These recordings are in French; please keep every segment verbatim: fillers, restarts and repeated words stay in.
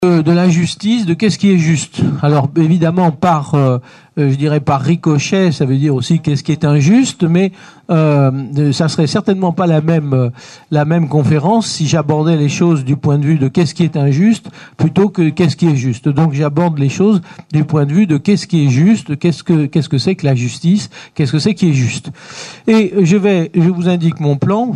de, de la justice, de qu'est-ce qui est juste. Alors évidemment par, euh, je dirais par ricochet, ça veut dire aussi qu'est-ce qui est injuste, mais euh, ça serait certainement pas la même la même conférence si j'abordais les choses du point de vue de qu'est-ce qui est injuste plutôt que qu'est-ce qui est juste. Donc j'aborde les choses du point de vue de qu'est-ce qui est juste, qu'est-ce que qu'est-ce que c'est que la justice, qu'est-ce que c'est qui est juste. Et je vais, je vous indique mon plan.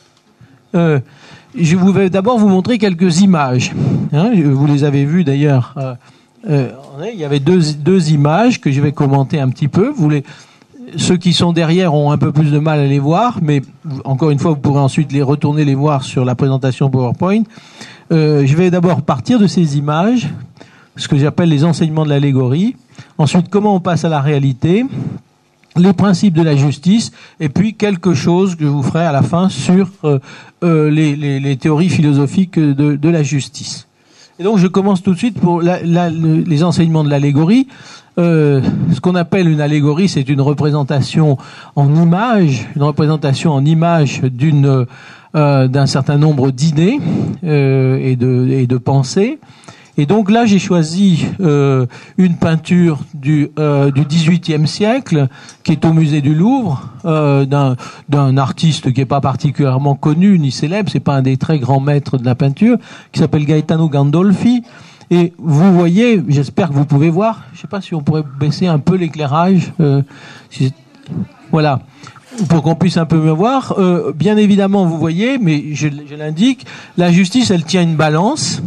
Euh, Je vous vais d'abord vous montrer quelques images. Hein, vous les avez vues d'ailleurs. Euh, euh, il y avait deux, deux images que je vais commenter un petit peu. Vous les, ceux qui sont derrière ont un peu plus de mal à les voir, mais encore une fois, vous pourrez ensuite les retourner les voir sur la présentation PowerPoint. Euh, je vais d'abord partir de ces images, ce que j'appelle les enseignements de l'allégorie. Ensuite, comment on passe à la réalité, les principes de la justice, et puis quelque chose que je vous ferai à la fin sur euh, euh, les, les, les théories philosophiques de, de la justice. Et donc je commence tout de suite pour la, la, le, les enseignements de l'allégorie. Euh, ce qu'on appelle une allégorie, c'est une représentation en image, une représentation en image d'une euh, d'un certain nombre d'idées euh, et de et de pensées. Et donc là, j'ai choisi euh, une peinture du euh, du dix-huitième siècle qui est au musée du Louvre euh, d'un d'un artiste qui est pas particulièrement connu ni célèbre, c'est pas un des très grands maîtres de la peinture, qui s'appelle Gaetano Gandolfi. Et vous voyez, j'espère que vous pouvez voir. Je sais pas si on pourrait baisser un peu l'éclairage. Euh, si, voilà. Pour qu'on puisse un peu mieux voir. Euh, bien évidemment, vous voyez, mais je, je l'indique, la justice, elle tient une balance.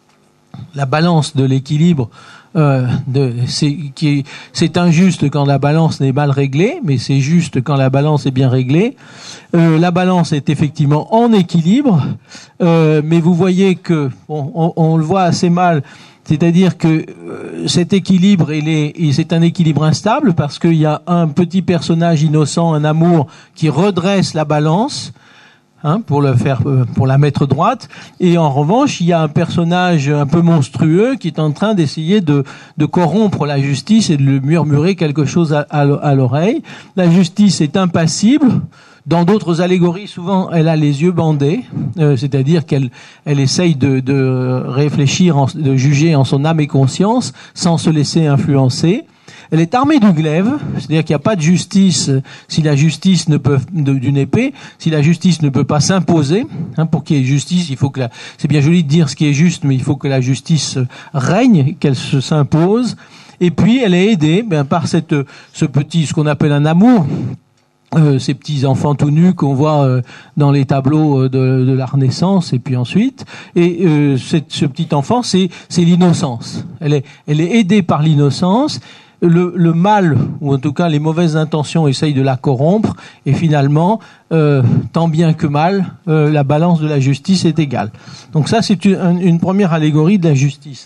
La balance de l'équilibre, euh, de, c'est, qui est, c'est injuste quand la balance n'est mal réglée, mais c'est juste quand la balance est bien réglée. Euh, la balance est effectivement en équilibre, euh, mais vous voyez que on, on, on le voit assez mal. C'est-à-dire que euh, cet équilibre, il est, il, c'est un équilibre instable parce qu'il y a un petit personnage innocent, un amour, qui redresse la balance. Hein, pour le faire, pour la mettre droite. Et en revanche, il y a un personnage un peu monstrueux qui est en train d'essayer de, de corrompre la justice et de lui murmurer quelque chose à, à, à l'oreille. La justice est impassible. Dans d'autres allégories, souvent, elle a les yeux bandés, euh, c'est-à-dire qu'elle elle essaye de, de réfléchir, en, de juger en son âme et conscience, sans se laisser influencer. Elle est armée du glaive, c'est-à-dire qu'il n'y a pas de justice si la justice ne peut d'une épée, si la justice ne peut pas s'imposer. Hein, pour qu'il y ait justice, il faut que la, c'est bien joli de dire ce qui est juste, mais il faut que la justice règne, qu'elle se s'impose. Et puis elle est aidée ben, par cette, ce petit, ce qu'on appelle un amour. Euh, ces petits enfants tout nus qu'on voit euh, dans les tableaux de, de la Renaissance et puis ensuite et euh, cette, ce petit enfant c'est c'est l'innocence. Elle est elle est aidée par l'innocence. Le, le mal, ou en tout cas les mauvaises intentions, essayent de la corrompre, et finalement, euh, tant bien que mal, euh, la balance de la justice est égale. Donc ça, c'est une, une première allégorie de la justice.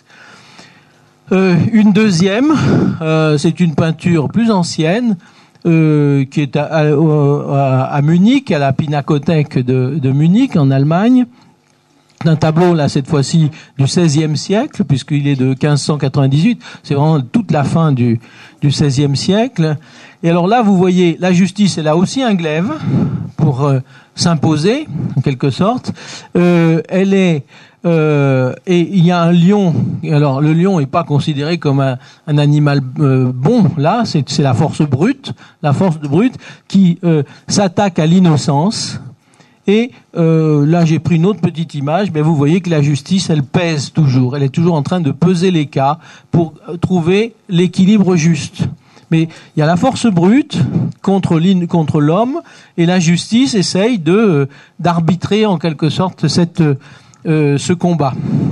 Euh, une deuxième, euh, c'est une peinture plus ancienne, euh, qui est à, à, à Munich, à la Pinakothek de, de Munich, en Allemagne. D'un tableau, là, cette fois-ci, du seizième siècle, puisqu'il est de quinze cent quatre-vingt-dix-huit. C'est vraiment toute la fin du, du seizième siècle. Et alors là, vous voyez, la justice, elle a aussi un glaive pour euh, s'imposer, en quelque sorte. Euh, elle est, euh, et il y a un lion. Alors, le lion n'est pas considéré comme un, un animal euh, bon. Là, c'est, c'est la force brute, la force brute qui euh, s'attaque à l'innocence. Et euh, là, j'ai pris une autre petite image. Mais vous voyez que la justice, elle pèse toujours. Elle est toujours en train de peser les cas pour trouver l'équilibre juste. Mais il y a la force brute contre, contre l'homme, et la justice essaye de d'arbitrer en quelque sorte cette euh, ce combat.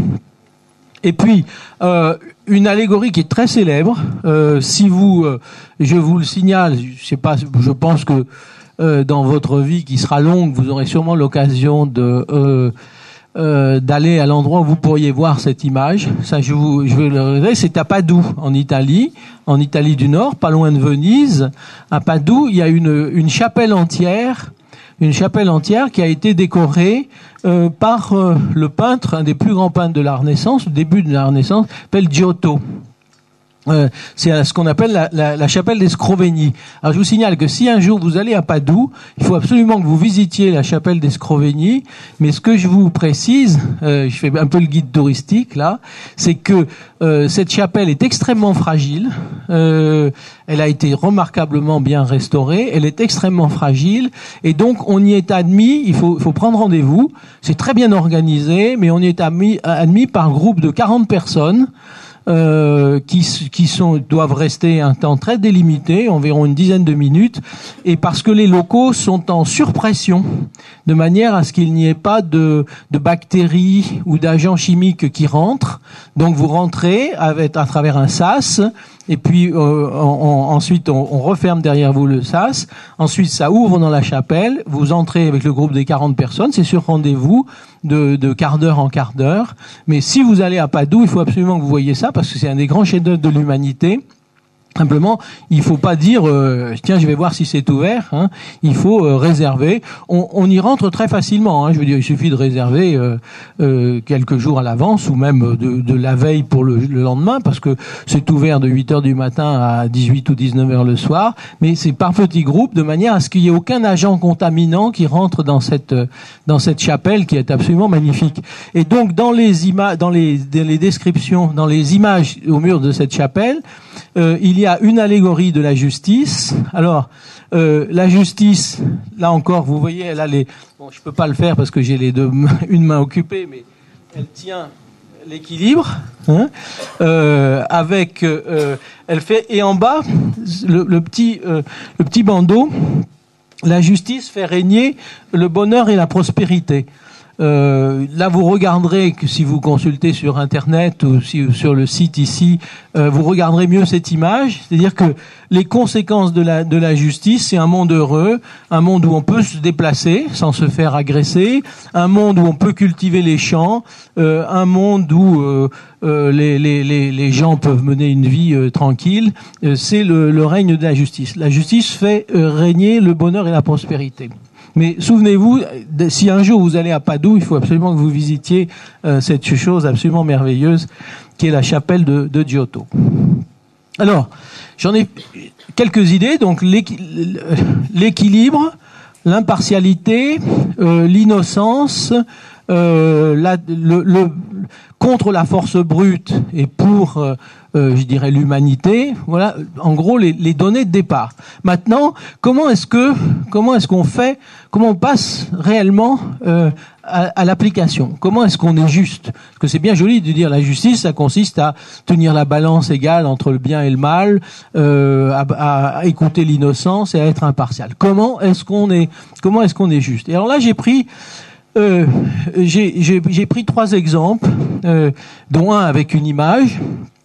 Et puis euh, une allégorie qui est très célèbre. Euh, si vous, euh, je vous le signale, je sais pas, je pense que Euh, dans votre vie qui sera longue, vous aurez sûrement l'occasion de euh, euh, d'aller à l'endroit où vous pourriez voir cette image. Ça, je vous, je veux le révéler, c'est à Padoue, en Italie, en Italie du Nord, pas loin de Venise. À Padoue, il y a une une chapelle entière, une chapelle entière qui a été décorée euh, par euh, le peintre, un des plus grands peintres de la Renaissance, au début de la Renaissance, s'appelle Giotto. Euh, c'est ce qu'on appelle la, la, la chapelle d'Escrovény. Alors je vous signale que si un jour vous allez à Padoue, il faut absolument que vous visitiez la chapelle d'Escrovény. Mais ce que je vous précise, euh, je fais un peu le guide touristique là, c'est que euh, cette chapelle est extrêmement fragile. Euh, elle a été remarquablement bien restaurée. Elle est extrêmement fragile et donc on y est admis. Il faut, faut prendre rendez-vous. C'est très bien organisé, mais on y est admis, admis par groupe de quarante personnes. Euh, qui, qui sont, doivent rester un temps très délimité, environ une dizaine de minutes, et parce que les locaux sont en surpression, de manière à ce qu'il n'y ait pas de, de bactéries ou d'agents chimiques qui rentrent. Donc vous rentrez avec, à travers un sas, et puis euh, on, on, ensuite on, on referme derrière vous le sas. Ensuite ça ouvre dans la chapelle. Vous entrez avec le groupe des quarante personnes. C'est sur rendez-vous de, de quart d'heure en quart d'heure. Mais si vous allez à Padoue, il faut absolument que vous voyez ça parce que c'est un des grands chefs-d'œuvre de l'humanité. Simplement, il faut pas dire euh, tiens, je vais voir si c'est ouvert. Hein. Il faut euh, réserver. On, on y rentre très facilement. Hein. Je veux dire, il suffit de réserver euh, euh, quelques jours à l'avance ou même de, de la veille pour le, le lendemain, parce que c'est ouvert de huit heures du matin à dix-huit ou dix-neuf heures le soir. Mais c'est par petits groupes, de manière à ce qu'il y ait aucun agent contaminant qui rentre dans cette dans cette chapelle qui est absolument magnifique. Et donc, dans les images, dans les, dans les descriptions, dans les images au mur de cette chapelle, euh, il y a une allégorie de la justice. Alors, euh, la justice, là encore, vous voyez, elle a les... Bon, je peux pas le faire parce que j'ai les deux, une main occupée, mais elle tient l'équilibre, hein, euh, avec, euh, elle fait, et en bas, le, le petit, euh, le petit bandeau, la justice fait régner le bonheur et la prospérité. Euh, là, vous regarderez que si vous consultez sur Internet ou si, sur le site ici, euh, vous regarderez mieux cette image. C'est-à-dire que les conséquences de la, de la justice, c'est un monde heureux, un monde où on peut se déplacer sans se faire agresser, un monde où on peut cultiver les champs, euh, un monde où euh, euh, les, les, les, les gens peuvent mener une vie euh, tranquille. Euh, c'est le, le règne de la justice. La justice fait euh, régner le bonheur et la prospérité. Mais souvenez-vous, si un jour vous allez à Padoue, il faut absolument que vous visitiez euh, cette chose absolument merveilleuse qui est la chapelle de, de Giotto. Alors, j'en ai quelques idées. Donc, l'équilibre, l'impartialité, euh, l'innocence, euh, la, le, le, contre la force brute et pour, euh, euh, je dirais, l'humanité. Voilà, en gros, les, les données de départ. Maintenant, comment est-ce que, comment est-ce qu'on fait, comment on passe réellement euh, à, à l'application? Comment est-ce qu'on est juste? Parce que c'est bien joli de dire la justice, ça consiste à tenir la balance égale entre le bien et le mal, euh, à, à écouter l'innocence et à être impartial. Comment est-ce qu'on est, comment est-ce qu'on est juste? Et alors là, j'ai pris Euh, j'ai, j'ai, j'ai pris trois exemples, euh, dont un avec une image.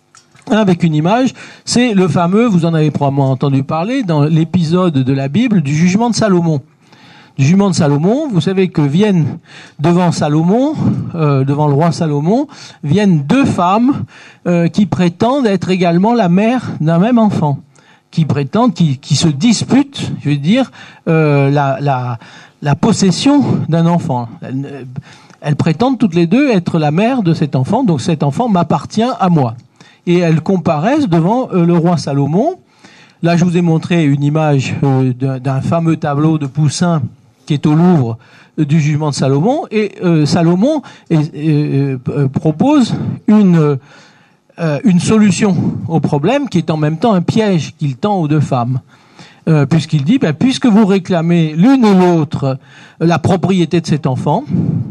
Un avec une image, c'est le fameux, vous en avez probablement entendu parler, dans l'épisode de la Bible du jugement de Salomon. Du jugement de Salomon, vous savez que viennent devant Salomon, euh, devant le roi Salomon, viennent deux femmes euh, qui prétendent être également la mère d'un même enfant, qui prétendent, qui, qui se disputent, je veux dire, euh, la, la la possession d'un enfant. Elles, elles prétendent toutes les deux être la mère de cet enfant, donc cet enfant m'appartient à moi. Et elles comparaissent devant euh, le roi Salomon. Là, je vous ai montré une image euh, d'un, d'un fameux tableau de Poussin qui est au Louvre euh, du jugement de Salomon. Et euh, Salomon est, euh, euh, propose une, euh, une solution au problème qui est en même temps un piège qu'il tend aux deux femmes. Euh, puisqu'il dit, ben, puisque vous réclamez l'une ou l'autre la propriété de cet enfant,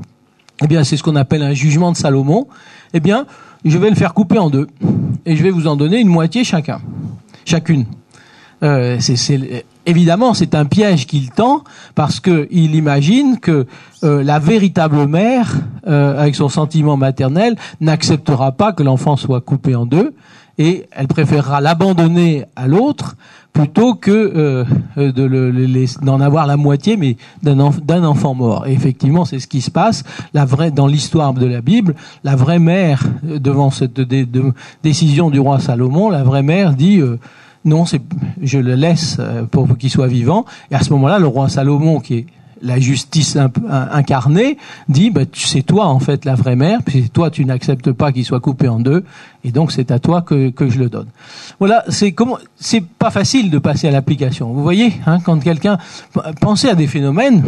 eh bien, c'est ce qu'on appelle un jugement de Salomon, eh bien, je vais le faire couper en deux, et je vais vous en donner une moitié chacun, chacune. Euh, c'est, c'est, évidemment, c'est un piège qu'il tend, parce que il imagine que euh, la véritable mère, euh, avec son sentiment maternel, n'acceptera pas que l'enfant soit coupé en deux, et elle préférera l'abandonner à l'autre plutôt que euh, de le, les, d'en avoir la moitié, mais d'un, enf- d'un enfant mort. Et effectivement, c'est ce qui se passe. La vraie, dans l'histoire de la Bible, la vraie mère, devant cette dé, de, décision du roi Salomon, la vraie mère dit euh, non, c'est, je le laisse pour qu'il soit vivant. Et à ce moment-là, le roi Salomon, qui est la justice incarnée, dit bah, c'est toi en fait la vraie mère, puis toi tu n'acceptes pas qu'il soit coupé en deux, et donc c'est à toi que, que je le donne. Voilà, c'est comment, c'est pas facile de passer à l'application. Vous voyez, hein, quand quelqu'un pensez à des phénomènes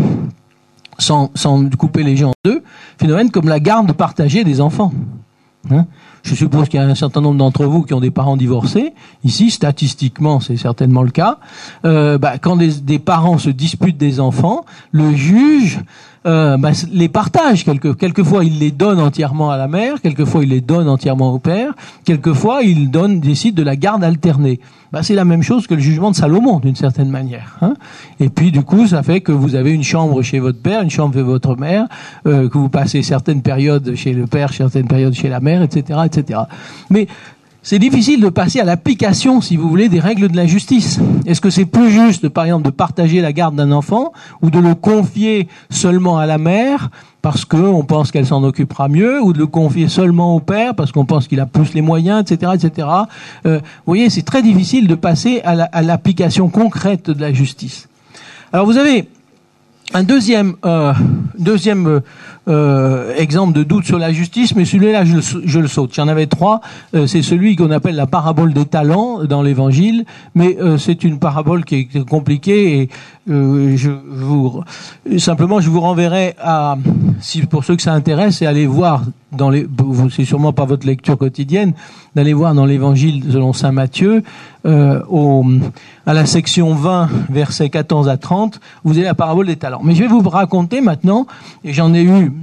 sans, sans couper les gens en deux, phénomènes comme la garde partagée des enfants. Hein, je suppose qu'il y a un certain nombre d'entre vous qui ont des parents divorcés. Ici, statistiquement, c'est certainement le cas. Euh, bah, quand des, des parents se disputent des enfants, le juge euh, bah, les partage. Quelque, quelquefois, il les donne entièrement à la mère. Quelquefois, il les donne entièrement au père. Quelquefois, il donne, décide de la garde alternée. Bah, c'est la même chose que le jugement de Salomon, d'une certaine manière. Hein. Et puis, du coup, ça fait que vous avez une chambre chez votre père, une chambre chez votre mère, euh, que vous passez certaines périodes chez le père, certaines périodes chez la mère, et cetera, et cetera. Mais c'est difficile de passer à l'application, si vous voulez, des règles de la justice. Est-ce que c'est plus juste, par exemple, de partager la garde d'un enfant ou de le confier seulement à la mère parce qu'on pense qu'elle s'en occupera mieux, ou de le confier seulement au père parce qu'on pense qu'il a plus les moyens, et cetera, et cetera. Euh, vous voyez, c'est très difficile de passer à, la, à l'application concrète de la justice. Alors vous avez un deuxième, euh, deuxième euh, exemple de doute sur la justice, mais celui-là, je, je le saute. J'en avais trois. Euh, c'est celui qu'on appelle la parabole des talents dans l'Évangile, mais euh, c'est une parabole qui est compliquée et euh, je vous simplement je vous renverrai à, si pour ceux que ça intéresse, c'est aller voir dans les, c'est sûrement pas votre lecture quotidienne, d'aller voir dans l'Évangile selon saint Matthieu, euh, au, à la section vingt, versets quatorze à trente, vous avez la parabole des talents. Mais je vais vous raconter maintenant, et j'en ai eu,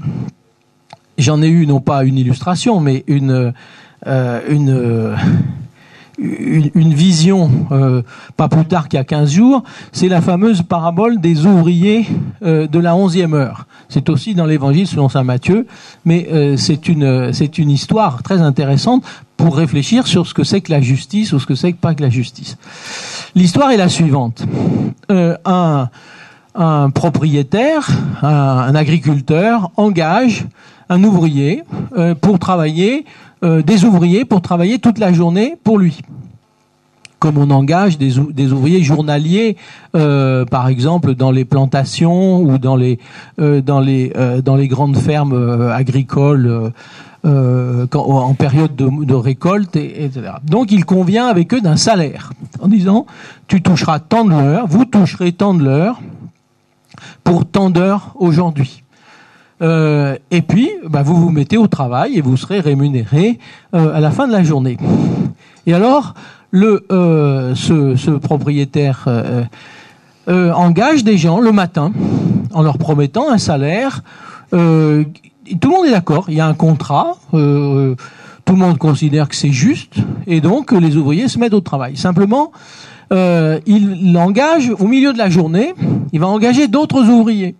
j'en ai eu non pas une illustration, mais une, euh, une, euh, une, une vision, euh, pas plus tard qu'il y a quinze jours, c'est la fameuse parabole des ouvriers euh, de la onzième heure. C'est aussi dans l'Évangile selon saint Matthieu, mais euh, c'est une c'est une histoire très intéressante pour réfléchir sur ce que c'est que la justice ou ce que c'est que pas que la justice. L'histoire est la suivante. Euh, un un propriétaire, un, un agriculteur engage un ouvrier euh, pour travailler, euh, des ouvriers pour travailler toute la journée pour lui. Comme on engage des, des ouvriers journaliers, euh, par exemple dans les plantations ou dans les euh, dans les euh, dans les grandes fermes euh, agricoles euh, euh, quand, en période de, de récolte, et, et cetera. Donc il convient avec eux d'un salaire en disant tu toucheras tant de l'heure, vous toucherez tant de l'heure pour tant d'heures aujourd'hui. Euh, et puis bah, vous vous mettez au travail et vous serez rémunéré euh, à la fin de la journée. Et alors Le, euh, ce, ce propriétaire euh, euh, engage des gens le matin en leur promettant un salaire. Euh, tout le monde est d'accord, il y a un contrat, euh, tout le monde considère que c'est juste, et donc les ouvriers se mettent au travail. Simplement, euh, il engage au milieu de la journée, il va engager d'autres ouvriers.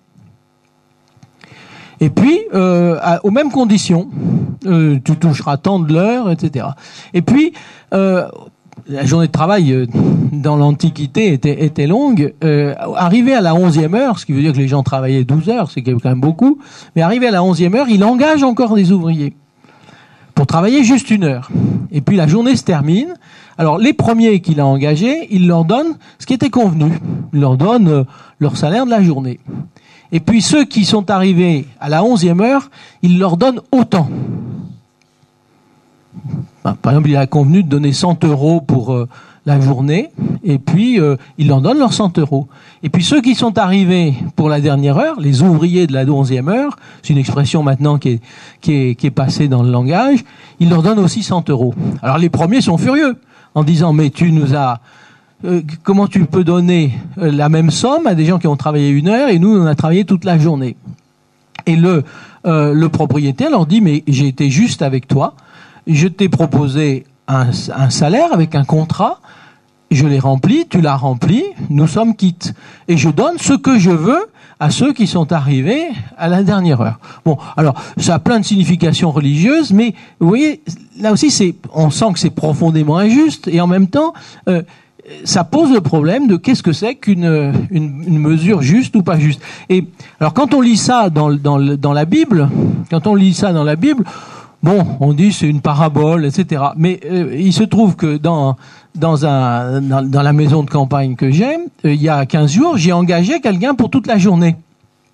Et puis, euh, à, aux mêmes conditions, euh, tu toucheras tant de l'heure, et cetera. Et puis, euh, la journée de travail euh, dans l'Antiquité était, était longue. Euh, arrivé à la onzième heure, ce qui veut dire que les gens travaillaient douze heures, c'est quand même beaucoup, mais arrivé à la onzième heure, il engage encore des ouvriers pour travailler juste une heure. Et puis la journée se termine. Alors les premiers qu'il a engagés, il leur donne ce qui était convenu. Il leur donne euh, leur salaire de la journée. Et puis ceux qui sont arrivés à la onzième heure, il leur donne autant. Par exemple, il a convenu de donner cent euros pour euh, la journée, et puis euh, il leur donne leurs cent euros. Et puis ceux qui sont arrivés pour la dernière heure, les ouvriers de la onzième heure, c'est une expression maintenant qui est, qui est, qui est passée dans le langage, il leur donne aussi cent euros. Alors les premiers sont furieux, en disant, mais tu nous as... Euh, comment tu peux donner euh, la même somme à des gens qui ont travaillé une heure, et nous, on a travaillé toute la journée. Et le, euh, le propriétaire leur dit, mais j'ai été juste avec toi, je t'ai proposé un, un salaire avec un contrat, je l'ai rempli, tu l'as rempli, nous sommes quittes. Et je donne ce que je veux à ceux qui sont arrivés à la dernière heure. Bon, alors, ça a plein de significations religieuses, mais vous voyez, là aussi, c'est, on sent que c'est profondément injuste, et en même temps, euh, ça pose le problème de qu'est-ce que c'est qu'une une, une mesure juste ou pas juste. Et alors, quand on lit ça dans, dans, dans la Bible, quand on lit ça dans la Bible, bon, on dit c'est une parabole, et cetera. Mais euh, il se trouve que dans dans un dans, dans la maison de campagne que j'ai, euh, il y a quinze jours, j'ai engagé quelqu'un pour toute la journée.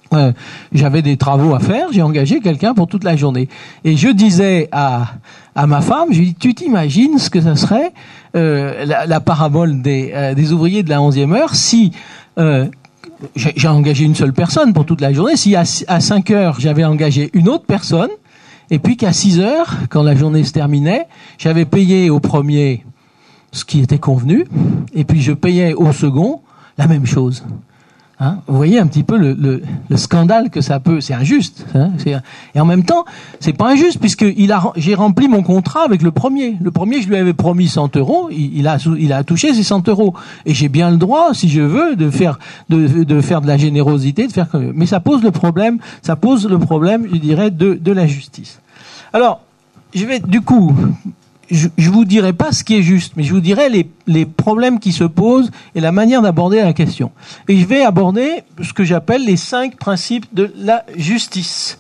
euh, j'avais des travaux à faire, j'ai engagé quelqu'un pour toute la journée. Et je disais à, à ma femme, je lui dis, tu t'imagines ce que ça serait euh, la, la parabole des, euh, des ouvriers de la onzième heure si euh, j'ai, j'ai engagé une seule personne pour toute la journée, si à, à cinq heures j'avais engagé une autre personne, et puis qu'à six heures, quand la journée se terminait, j'avais payé au premier ce qui était convenu, et puis je payais au second la même chose. Hein, vous voyez un petit peu le, le, le scandale que ça peut. C'est injuste. Hein, c'est, et en même temps, c'est pas injuste puisque il a, j'ai rempli mon contrat avec le premier. Le premier, je lui avais promis cent euros. Il, il a, il a touché ses cent euros. Et j'ai bien le droit, si je veux, de faire, de, de faire de la générosité, de faire comme. Mais ça pose le problème. Ça pose le problème, je dirais, de, de la justice. Alors, je vais du coup. Je, je vous dirai pas ce qui est juste, mais je vous dirai les, les problèmes qui se posent et la manière d'aborder la question. Et je vais aborder ce que j'appelle les cinq principes de la justice.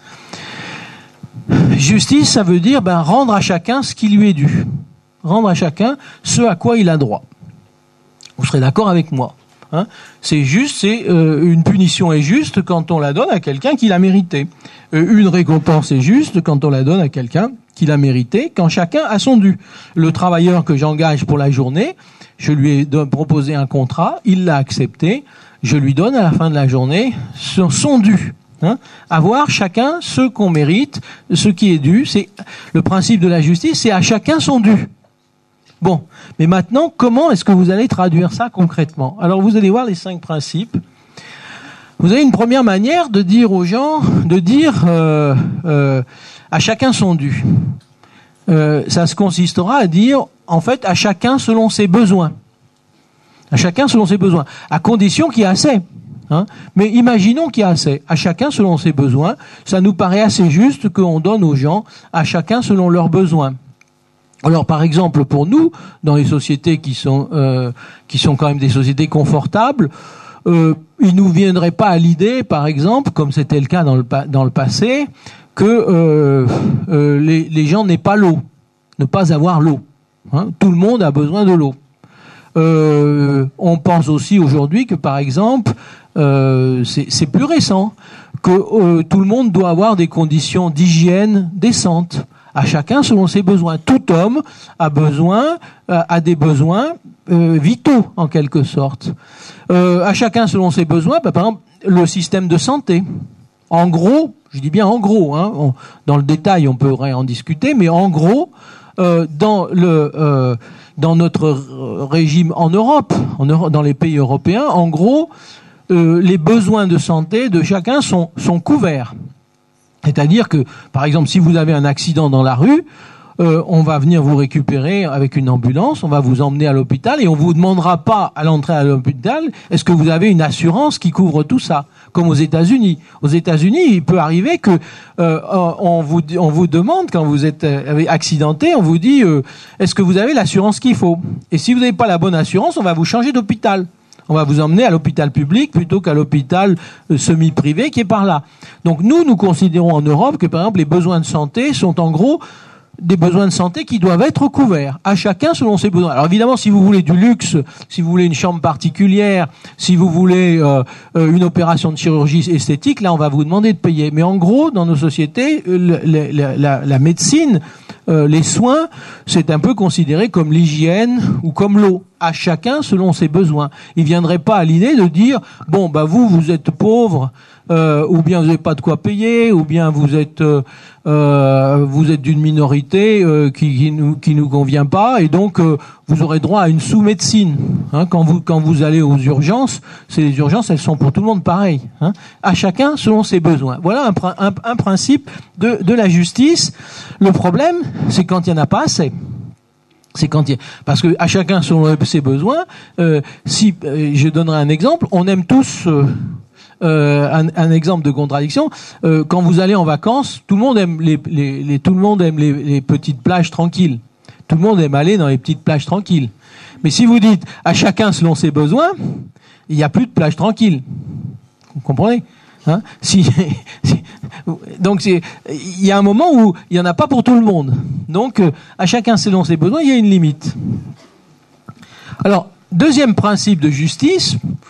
Justice, ça veut dire ben, rendre à chacun ce qui lui est dû. Rendre à chacun ce à quoi il a droit. Vous serez d'accord avec moi. Hein, c'est juste, c'est euh, une punition est juste quand on la donne à quelqu'un qui l'a mérité. Euh, une récompense est juste quand on la donne à quelqu'un qui l'a mérité, quand chacun a son dû. Le travailleur que j'engage pour la journée, je lui ai proposé un contrat, il l'a accepté, je lui donne à la fin de la journée son, son dû. Hein, avoir chacun ce qu'on mérite, ce qui est dû. C'est le principe de la justice, c'est à chacun son dû. Bon, mais maintenant, comment est-ce que vous allez traduire ça concrètement ? Alors, vous allez voir les cinq principes. Vous avez une première manière de dire aux gens, de dire euh, euh, à chacun son dû. Euh, ça se consistera à dire, en fait, à chacun selon ses besoins. À chacun selon ses besoins, à condition qu'il y ait assez. Hein. Mais imaginons qu'il y a assez. À chacun selon ses besoins, ça nous paraît assez juste qu'on donne aux gens, à chacun selon leurs besoins. Alors, par exemple, pour nous, dans les sociétés qui sont euh, qui sont quand même des sociétés confortables, euh, il nous viendrait pas à l'idée, par exemple, comme c'était le cas dans le dans le passé, que euh, euh, les, les gens n'aient pas l'eau, ne pas avoir l'eau. Hein. Tout le monde a besoin de l'eau. Euh, on pense aussi aujourd'hui que, par exemple, euh, c'est, c'est plus récent, que euh, tout le monde doit avoir des conditions d'hygiène décentes. À chacun selon ses besoins. Tout homme a besoin, a des besoins euh, vitaux en quelque sorte. Euh, à chacun selon ses besoins. Bah, par exemple, le système de santé. En gros, je dis bien en gros. Hein, on, dans le détail, on pourrait en discuter, mais en gros, euh, dans le euh, dans notre régime en Europe, en Europe, dans les pays européens, en gros, euh, les besoins de santé de chacun sont sont couverts. C'est-à-dire que, par exemple, si vous avez un accident dans la rue, euh, on va venir vous récupérer avec une ambulance, on va vous emmener à l'hôpital et on vous demandera pas à l'entrée à l'hôpital, est-ce que vous avez une assurance qui couvre tout ça, comme aux États-Unis. Aux États-Unis, il peut arriver que euh, on vous on vous demande quand vous êtes accidenté, on vous dit euh, est-ce que vous avez l'assurance qu'il faut. Et si vous n'avez pas la bonne assurance, on va vous changer d'hôpital. On va vous emmener à l'hôpital public plutôt qu'à l'hôpital euh, semi-privé qui est par là. Donc nous, nous considérons en Europe que, par exemple, les besoins de santé sont en gros des besoins de santé qui doivent être couverts, à chacun selon ses besoins. Alors évidemment, si vous voulez du luxe, si vous voulez une chambre particulière, si vous voulez euh, euh, une opération de chirurgie esthétique, là, on va vous demander de payer. Mais en gros, dans nos sociétés, le, le, la, la, la médecine, euh, les soins, c'est un peu considéré comme l'hygiène ou comme l'eau. À chacun selon ses besoins. Il viendrait pas à l'idée de dire bon bah vous vous êtes pauvre euh, ou bien vous n'avez pas de quoi payer ou bien vous êtes euh, euh, vous êtes d'une minorité euh, qui, qui nous qui nous convient pas et donc euh, vous aurez droit à une sous-médecine. Hein, quand vous quand vous allez aux urgences, c'est les urgences elles sont pour tout le monde pareil. Hein, à chacun selon ses besoins. Voilà un, un, un principe de de la justice. Le problème c'est quand il y en a pas assez. C'est quand il... Parce que à chacun selon ses besoins. Euh, si euh, je donnerai un exemple, on aime tous euh, euh, un, un exemple de contradiction. Euh, quand vous allez en vacances, tout le monde aime les, les, les tout le monde aime les, les petites plages tranquilles. Tout le monde aime aller dans les petites plages tranquilles. Mais si vous dites à chacun selon ses besoins, il n'y a plus de plage tranquille. Vous comprenez ? Hein, si, si, donc c'est, il y a un moment où il y en a pas pour tout le monde. Donc euh, à chacun selon ses besoins, il y a une limite. Alors deuxième principe de justice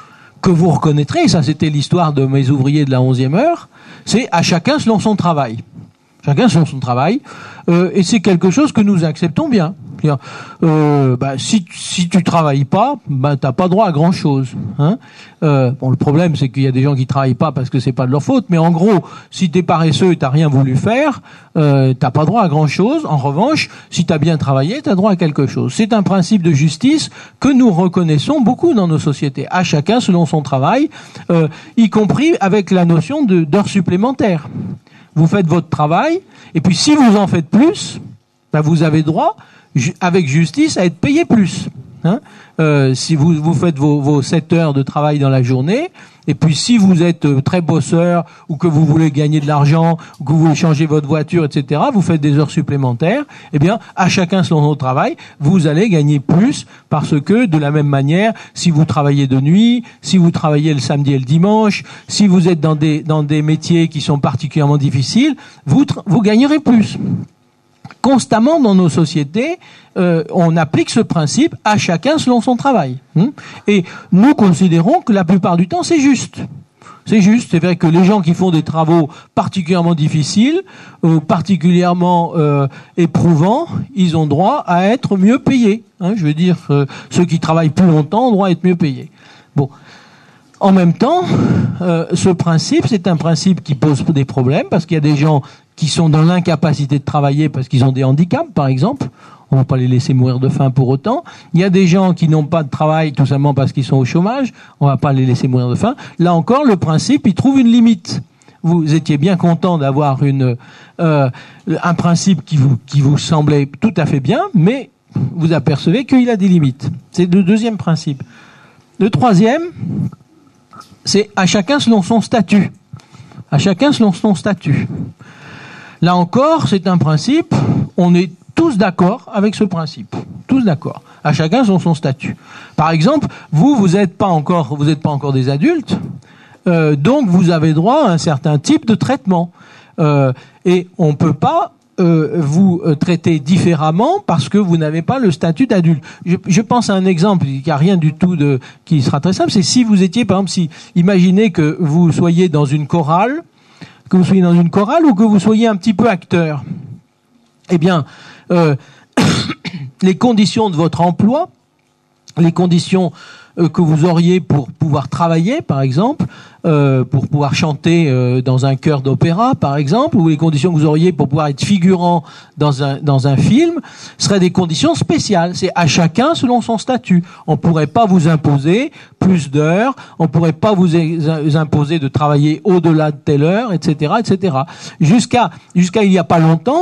que vous reconnaîtrez, ça c'était l'histoire de mes ouvriers de la onzième heure, c'est à chacun selon son travail. Chacun selon son travail, euh, et c'est quelque chose que nous acceptons bien. Euh, bah, si, si tu travailles pas, bah, t'as pas droit à grand chose. Hein. Euh, bon, le problème, c'est qu'il y a des gens qui travaillent pas parce que c'est pas de leur faute. Mais en gros, si t'es paresseux et t'as rien voulu faire, euh, t'as pas droit à grand chose. En revanche, si t'as bien travaillé, t'as droit à quelque chose. C'est un principe de justice que nous reconnaissons beaucoup dans nos sociétés. À chacun selon son travail, euh, y compris avec la notion de, d'heures supplémentaires. Vous faites votre travail, et puis si vous en faites plus, bah, vous avez droit avec justice à être payé plus. Hein euh, si vous vous faites vos, vos sept heures de travail dans la journée, et puis si vous êtes très bosseur ou que vous voulez gagner de l'argent ou que vous voulez changer votre voiture, et cetera, vous faites des heures supplémentaires. Eh bien, à chacun selon son travail, vous allez gagner plus parce que de la même manière, si vous travaillez de nuit, si vous travaillez le samedi et le dimanche, si vous êtes dans des dans des métiers qui sont particulièrement difficiles, vous vous gagnerez plus. Constamment dans nos sociétés, euh, on applique ce principe à chacun selon son travail. Hein. Et nous considérons que la plupart du temps, c'est juste. C'est juste. C'est vrai que les gens qui font des travaux particulièrement difficiles, euh, particulièrement euh, éprouvants, ils ont droit à être mieux payés. Hein. Je veux dire, euh, ceux qui travaillent plus longtemps ont droit à être mieux payés. Bon. En même temps, euh, ce principe, c'est un principe qui pose des problèmes parce qu'il y a des gens qui sont dans l'incapacité de travailler parce qu'ils ont des handicaps, par exemple. On ne va pas les laisser mourir de faim pour autant. Il y a des gens qui n'ont pas de travail tout simplement parce qu'ils sont au chômage. On ne va pas les laisser mourir de faim. Là encore, le principe, il trouve une limite. Vous étiez bien content d'avoir une euh, un principe qui vous qui vous semblait tout à fait bien, mais vous apercevez qu'il a des limites. C'est le deuxième principe. Le troisième, c'est à chacun selon son statut. À chacun selon son statut. Là encore, c'est un principe, on est tous d'accord avec ce principe. Tous d'accord. À chacun selon son statut. Par exemple, vous, vous n'êtes pas encore, vous n'êtes pas encore des adultes, euh, donc vous avez droit à un certain type de traitement. Euh, et on ne peut pas euh, vous traiter différemment parce que vous n'avez pas le statut d'adulte. Je, je pense à un exemple qui a rien du tout de, qui sera très simple, c'est si vous étiez, par exemple, si, imaginez que vous soyez dans une chorale, que vous soyez dans une chorale ou que vous soyez un petit peu acteur. Eh bien, euh, les conditions de votre emploi, les conditions euh, que vous auriez pour pouvoir travailler, par exemple, euh, pour pouvoir chanter euh, dans un chœur d'opéra, par exemple, ou les conditions que vous auriez pour pouvoir être figurant dans un dans un film, seraient des conditions spéciales. C'est à chacun selon son statut. On pourrait pas vous imposer plus d'heures, on pourrait pas vous imposer de travailler au-delà de telle heure, et cetera, et cetera. Jusqu'à jusqu'à il y a pas longtemps.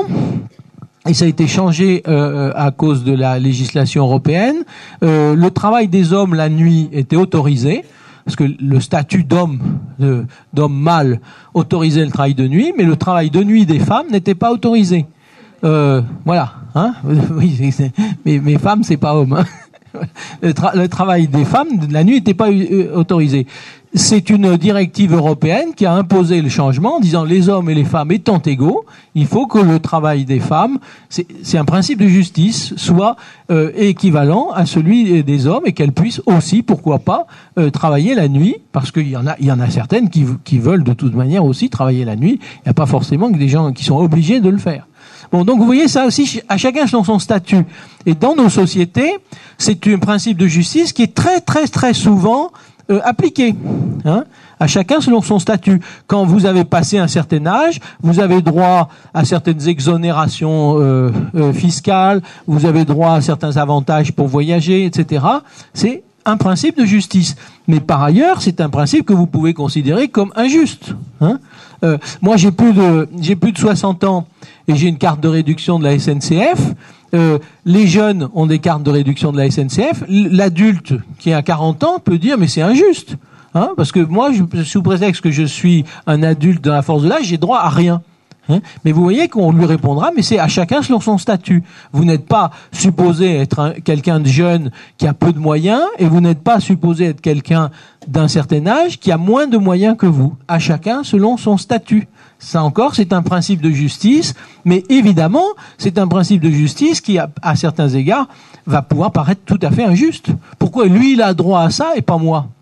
Et ça a été changé euh, à cause de la législation européenne. Euh, le travail des hommes la nuit était autorisé, parce que le statut d'homme, de, d'homme mâle, autorisait le travail de nuit, mais le travail de nuit des femmes n'était pas autorisé. Euh, voilà, hein. Oui, c'est, mais, mais femmes, c'est pas homme. Hein. Le, tra- le travail des femmes la nuit n'était pas euh, autorisé. C'est une directive européenne qui a imposé le changement en disant les hommes et les femmes étant égaux, il faut que le travail des femmes, c'est, c'est un principe de justice, soit euh, équivalent à celui des hommes et qu'elles puissent aussi, pourquoi pas, euh, travailler la nuit, parce qu'il y en a, il y en a certaines qui, qui veulent de toute manière aussi travailler la nuit. Il n'y a pas forcément que des gens qui sont obligés de le faire. Bon, donc vous voyez ça aussi, à chacun selon son statut. Et dans nos sociétés, c'est un principe de justice qui est très très très souvent Euh, appliqué, hein, à chacun selon son statut. Quand vous avez passé un certain âge, vous avez droit à certaines exonérations euh, euh, fiscales, vous avez droit à certains avantages pour voyager, et cetera. C'est un principe de justice. Mais par ailleurs, c'est un principe que vous pouvez considérer comme injuste. Hein. Euh, moi, j'ai plus de j'ai plus de soixante ans et j'ai une carte de réduction de la S N C F. Euh, les jeunes ont des cartes de réduction de la S N C F. L'adulte qui a quarante ans peut dire mais c'est injuste, hein, parce que moi, je, sous prétexte que je suis un adulte dans la force de l'âge, j'ai droit à rien. Hein. Mais vous voyez qu'on lui répondra, mais c'est à chacun selon son statut. Vous n'êtes pas supposé être un, quelqu'un de jeune qui a peu de moyens, et vous n'êtes pas supposé être quelqu'un d'un certain âge qui a moins de moyens que vous. À chacun selon son statut. Ça encore, c'est un principe de justice, mais évidemment, c'est un principe de justice qui, à, à certains égards, va pouvoir paraître tout à fait injuste. Pourquoi lui, il a droit à ça et pas moi ?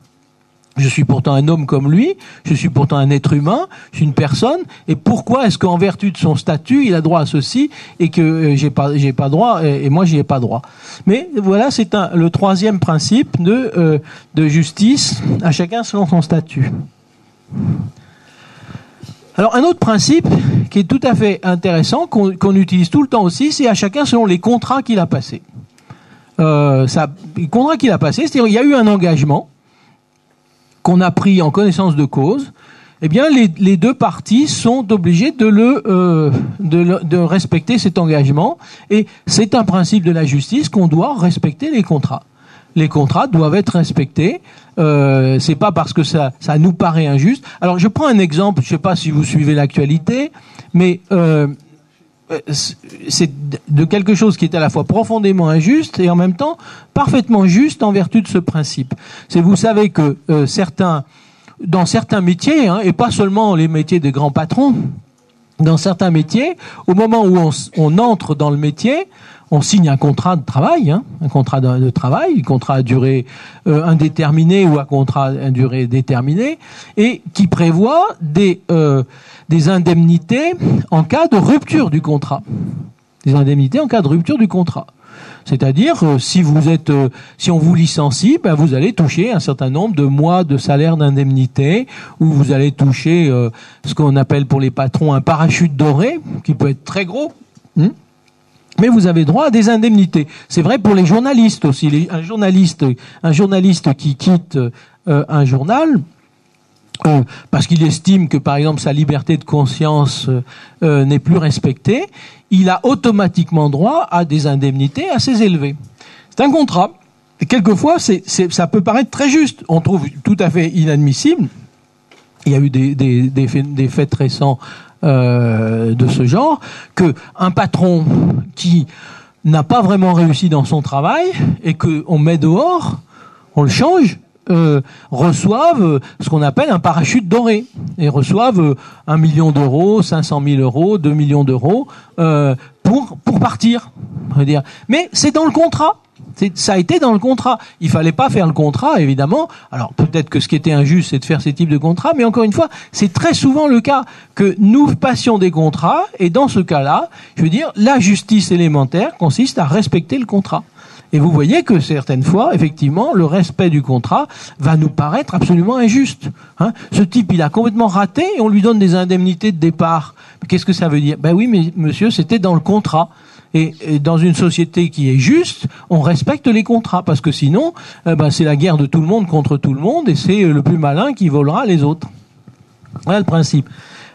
Je suis pourtant un homme comme lui, je suis pourtant un être humain, je suis une personne, et pourquoi est-ce qu'en vertu de son statut, il a droit à ceci, et que euh, j'ai pas, j'ai pas droit, et, et moi j'y ai pas droit. Mais voilà, c'est un, le troisième principe de, euh, de justice, à chacun selon son statut. Alors un autre principe qui est tout à fait intéressant, qu'on, qu'on utilise tout le temps aussi, c'est à chacun selon les contrats qu'il a passés. Euh, ça, les contrats qu'il a passés, c'est-à-dire il y a eu un engagement qu'on a pris en connaissance de cause, eh bien les, les deux parties sont obligées de le, euh, de le de respecter cet engagement, et c'est un principe de la justice qu'on doit respecter les contrats. Les contrats doivent être respectés. Euh, c'est pas parce que ça ça nous paraît injuste. Alors je prends un exemple. Je sais pas si vous suivez l'actualité, mais euh, c'est de quelque chose qui est à la fois profondément injuste et en même temps parfaitement juste en vertu de ce principe. C'est, vous savez que euh, certains, dans certains métiers, hein, et pas seulement les métiers des grands patrons, dans certains métiers, au moment où on, on entre dans le métier, on signe un contrat de travail, hein, un contrat de, de travail, un contrat à durée euh, indéterminée ou un contrat à durée déterminée, et qui prévoit des euh, des indemnités en cas de rupture du contrat. Des indemnités en cas de rupture du contrat. C'est-à-dire, euh, si vous êtes, euh, si on vous licencie, ben vous allez toucher un certain nombre de mois de salaire d'indemnité, ou vous allez toucher euh, ce qu'on appelle pour les patrons un parachute doré, qui peut être très gros. Hum Mais vous avez droit à des indemnités. C'est vrai pour les journalistes aussi. Les, un journaliste, un journaliste qui quitte euh, un journal, Euh, parce qu'il estime que, par exemple, sa liberté de conscience euh, n'est plus respectée, il a automatiquement droit à des indemnités assez élevées. C'est un contrat. Et quelquefois, c'est, c'est, ça peut paraître très juste. On trouve tout à fait inadmissible. Il y a eu des, des, des, faits, des faits récents euh, de ce genre, que un patron qui n'a pas vraiment réussi dans son travail et qu'on met dehors, on le change, Euh, reçoivent ce qu'on appelle un parachute doré, et reçoivent un million d'euros, cinq cent mille euros, deux millions d'euros euh, pour pour partir. On va dire. Mais c'est dans le contrat. C'est, ça a été dans le contrat. Il fallait pas faire le contrat, évidemment. Alors peut-être que ce qui était injuste, c'est de faire ces types de contrats, mais encore une fois, c'est très souvent le cas que nous passions des contrats, et dans ce cas-là, je veux dire, la justice élémentaire consiste à respecter le contrat. Et vous voyez que certaines fois, effectivement, le respect du contrat va nous paraître absolument injuste. Hein, ce type, il a complètement raté et on lui donne des indemnités de départ. Qu'est-ce que ça veut dire? Ben oui, mais monsieur, c'était dans le contrat. Et, et dans une société qui est juste, on respecte les contrats, parce que sinon, eh ben, c'est la guerre de tout le monde contre tout le monde, et c'est le plus malin qui volera les autres. Voilà le principe.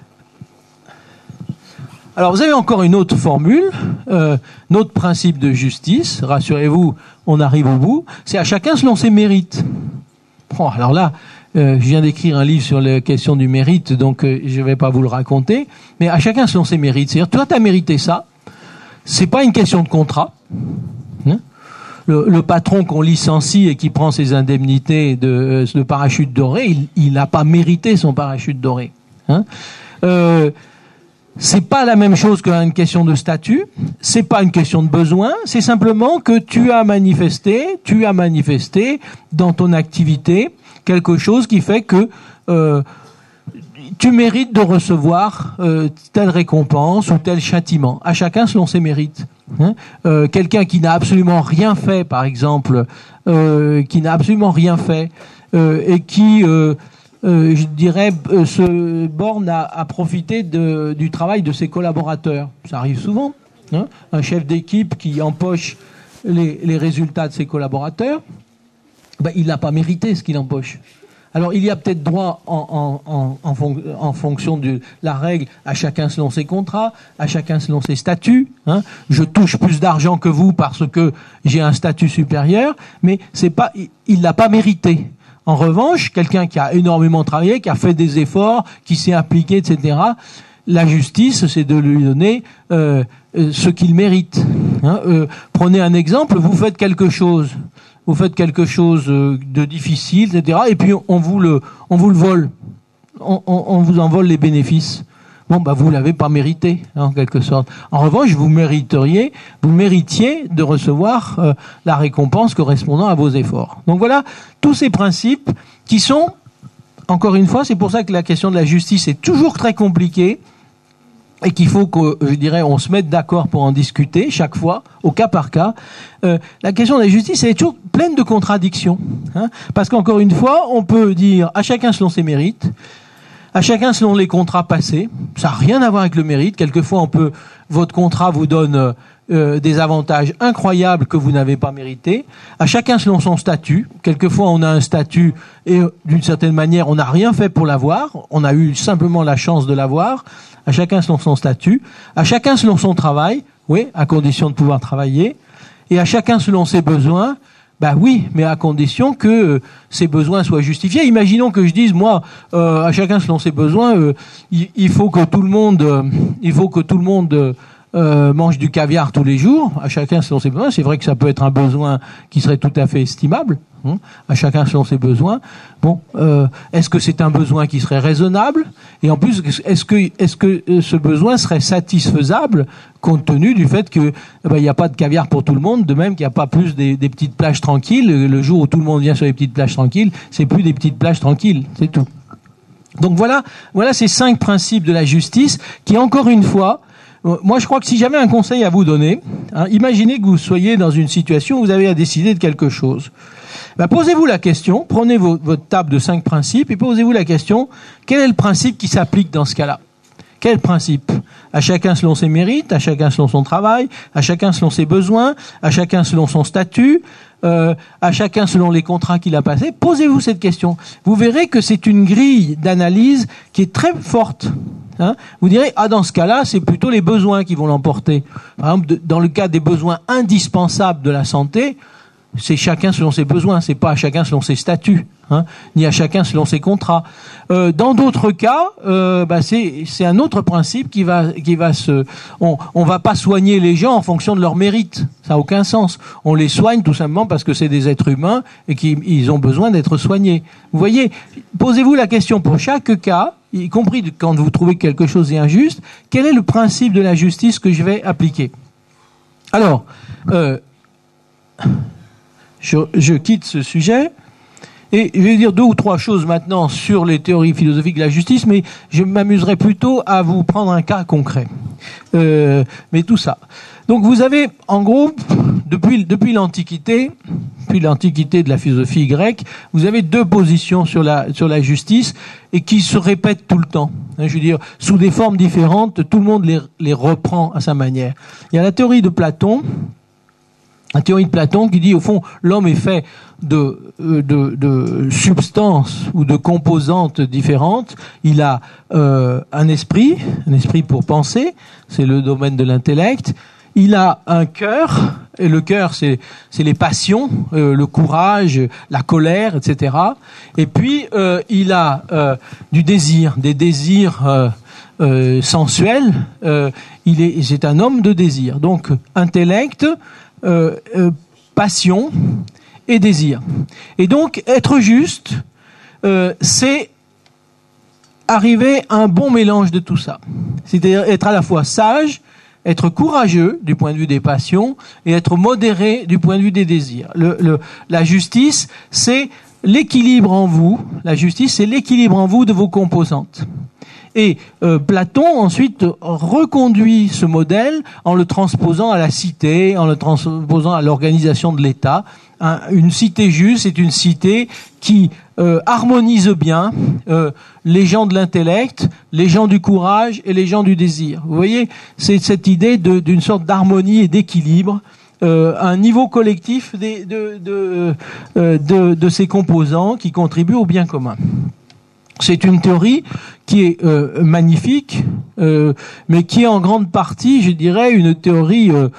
Alors vous avez encore une autre formule, euh, notre principe de justice, rassurez-vous, on arrive au bout, c'est à chacun selon ses mérites. Bon, alors là, euh, je viens d'écrire un livre sur la question du mérite, donc euh, je ne vais pas vous le raconter, mais à chacun selon ses mérites. C'est-à-dire, toi, tu as mérité ça, c'est pas une question de contrat. Hein, le, le patron qu'on licencie et qui prend ses indemnités de, de parachute doré, il n'a pas mérité son parachute doré. Hein, euh, c'est pas la même chose qu'une question de statut, c'est pas une question de besoin, c'est simplement que tu as manifesté, tu as manifesté dans ton activité quelque chose qui fait que euh, tu mérites de recevoir euh, telle récompense ou tel châtiment, à chacun selon ses mérites. Hein, euh, quelqu'un qui n'a absolument rien fait, par exemple, euh, qui n'a absolument rien fait euh, et qui euh, Euh, je dirais, euh, se borne à, à profiter de, du travail de ses collaborateurs. Ça arrive souvent. Hein, un chef d'équipe qui empoche les, les résultats de ses collaborateurs, ben, il n'a pas mérité ce qu'il empoche. Alors il y a peut-être droit en, en, en, en, fon- en fonction de la règle à chacun selon ses contrats, à chacun selon ses statuts. Hein. Je touche plus d'argent que vous parce que j'ai un statut supérieur, mais c'est pas, il l'a pas mérité. En revanche, quelqu'un qui a énormément travaillé, qui a fait des efforts, qui s'est impliqué, et cetera, la justice, c'est de lui donner euh, ce qu'il mérite. Hein, euh, prenez un exemple, vous faites quelque chose, vous faites quelque chose de difficile, et cetera, et puis on vous le, on vous le vole, on, on, on vous en vole les bénéfices. Bon, bah vous l'avez pas mérité, hein, en quelque sorte. En revanche, vous mériteriez, vous méritiez de recevoir euh, la récompense correspondant à vos efforts. Donc voilà, tous ces principes qui sont encore une fois, c'est pour ça que la question de la justice est toujours très compliquée et qu'il faut que, je dirais, on se mette d'accord pour en discuter chaque fois, au cas par cas. Euh, la question de la justice, elle est toujours pleine de contradictions, hein, parce qu'encore une fois, on peut dire à chacun selon ses mérites, à chacun selon les contrats passés. Ça n'a rien à voir avec le mérite. Quelquefois, on peut, votre contrat vous donne euh, des avantages incroyables que vous n'avez pas mérités. À chacun selon son statut. Quelquefois, on a un statut et d'une certaine manière, on n'a rien fait pour l'avoir. On a eu simplement la chance de l'avoir. À chacun selon son statut. À chacun selon son travail. Oui, à condition de pouvoir travailler. Et à chacun selon ses besoins. Ben oui, mais à condition que euh, ses besoins soient justifiés. Imaginons que je dise, moi, euh, à chacun selon ses besoins, euh, il, il faut que tout le monde, euh, il faut que tout le monde euh, mange du caviar tous les jours. À chacun selon ses besoins. C'est vrai que ça peut être un besoin qui serait tout à fait estimable. Hein, à chacun selon ses besoins. Bon, euh, est-ce que c'est un besoin qui serait raisonnable? Et en plus, est-ce que est-ce que ce besoin serait satisfaisable compte tenu du fait que eh ben, il n'y a pas de caviar pour tout le monde, de même qu'il n'y a pas plus des, des petites plages tranquilles. Le jour où tout le monde vient sur les petites plages tranquilles, c'est plus des petites plages tranquilles, c'est tout. Donc voilà, voilà ces cinq principes de la justice qui, encore une fois, moi, je crois que si j'avais un conseil à vous donner, hein, imaginez que vous soyez dans une situation où vous avez à décider de quelque chose. Ben, posez-vous la question, prenez vos, votre table de cinq principes et posez-vous la question, quel est le principe qui s'applique dans ce cas-là? Quel principe? À chacun selon ses mérites, à chacun selon son travail, à chacun selon ses besoins, à chacun selon son statut, euh, à chacun selon les contrats qu'il a passés. Posez-vous cette question. Vous verrez que c'est une grille d'analyse qui est très forte. Hein, vous direz, ah, dans ce cas-là, c'est plutôt les besoins qui vont l'emporter. Par exemple, de, dans le cas des besoins indispensables de la santé, c'est chacun selon ses besoins, c'est pas à chacun selon ses statuts, hein, ni à chacun selon ses contrats. Euh, dans d'autres cas, euh, bah c'est c'est un autre principe qui va qui va se, on on va pas soigner les gens en fonction de leur mérite, ça a aucun sens. On les soigne tout simplement parce que c'est des êtres humains et qu'ils ont besoin d'être soignés. Vous voyez, posez-vous la question pour chaque cas, y compris quand vous trouvez que quelque chose est injuste, quel est le principe de la justice que je vais appliquer? Alors. Euh, Je, je quitte ce sujet et je vais dire deux ou trois choses maintenant sur les théories philosophiques de la justice, mais je m'amuserai plutôt à vous prendre un cas concret. Euh, mais tout ça. Donc vous avez, en gros, depuis, depuis l'Antiquité, depuis l'Antiquité de la philosophie grecque, vous avez deux positions sur la, sur la justice et qui se répètent tout le temps. Je veux dire, sous des formes différentes, tout le monde les, les reprend à sa manière. Il y a la théorie de Platon, la théorie de Platon qui dit, au fond, l'homme est fait de, de, de substances ou de composantes différentes. Il a euh, un esprit, un esprit pour penser, c'est le domaine de l'intellect. Il a un cœur, et le cœur, c'est, c'est les passions, euh, le courage, la colère, et cetera. Et puis, euh, il a euh, du désir, des désirs euh, euh, sensuels. Euh, il est, c'est un homme de désir. Donc, intellect, Euh, euh, passion et désir. Et donc, être juste, euh, c'est arriver à un bon mélange de tout ça. C'est-à-dire être à la fois sage, être courageux du point de vue des passions et être modéré du point de vue des désirs. Le, le, la justice, c'est l'équilibre en vous. La justice, c'est l'équilibre en vous de vos composantes. Et euh, Platon ensuite reconduit ce modèle en le transposant à la cité, en le transposant à l'organisation de l'État. Un, une cité juste, c'est une cité qui euh, harmonise bien euh, les gens de l'intellect, les gens du courage et les gens du désir. Vous voyez, c'est cette idée de, d'une sorte d'harmonie et d'équilibre euh, à un niveau collectif des, de, de, euh, de, de ces composants qui contribuent au bien commun. C'est une théorie qui est euh, magnifique, euh, mais qui est en grande partie, je dirais, une théorie euh,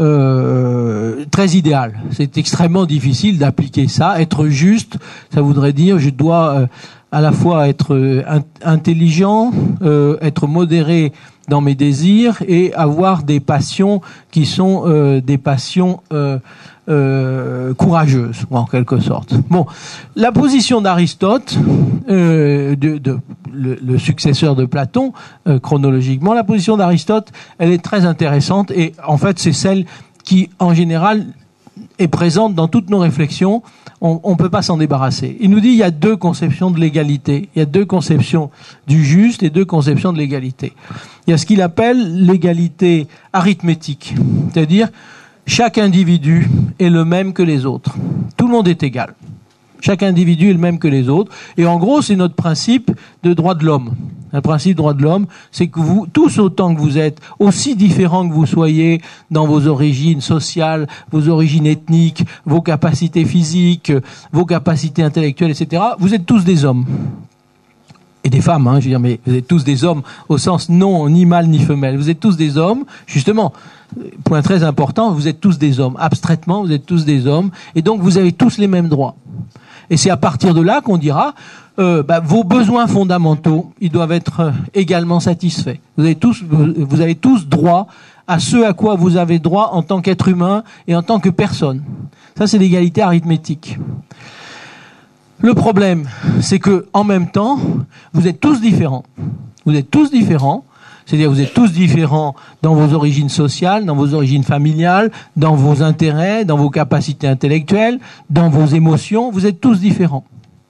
euh, très idéale. C'est extrêmement difficile d'appliquer ça. Être juste, ça voudrait dire je dois euh, à la fois être euh, intelligent, euh, être modéré dans mes désirs et avoir des passions qui sont euh, des passions euh, Euh, courageuse, en quelque sorte. Bon, la position d'Aristote, euh, de, de, le, le successeur de Platon, euh, chronologiquement, la position d'Aristote, elle est très intéressante et en fait, c'est celle qui, en général, est présente dans toutes nos réflexions. On ne peut pas s'en débarrasser. Il nous dit il y a deux conceptions de l'égalité. Il y a deux conceptions du juste et deux conceptions de l'égalité. Il y a ce qu'il appelle l'égalité arithmétique, c'est-à-dire chaque individu est le même que les autres. Tout le monde est égal. Chaque individu est le même que les autres. Et en gros, c'est notre principe de droit de l'homme. Un principe de droit de l'homme, c'est que vous, tous autant que vous êtes, aussi différents que vous soyez dans vos origines sociales, vos origines ethniques, vos capacités physiques, vos capacités intellectuelles, et cetera, vous êtes tous des hommes. Et des femmes, hein, je veux dire, mais vous êtes tous des hommes au sens non ni mâle ni femelle. Vous êtes tous des hommes, justement. Point très important, vous êtes tous des hommes. Abstraitement, vous êtes tous des hommes. Et donc, vous avez tous les mêmes droits. Et c'est à partir de là qu'on dira, euh, bah, vos besoins fondamentaux, ils doivent être euh, également satisfaits. Vous avez tous, vous avez tous droit à ce à quoi vous avez droit en tant qu'être humain et en tant que personne. Ça, c'est l'égalité arithmétique. Le problème, c'est que, en même temps, vous êtes tous différents. Vous êtes tous différents. C'est-à-dire, vous êtes tous différents dans vos origines sociales, dans vos origines familiales, dans vos intérêts, dans vos capacités intellectuelles, dans vos émotions. Vous êtes tous différents.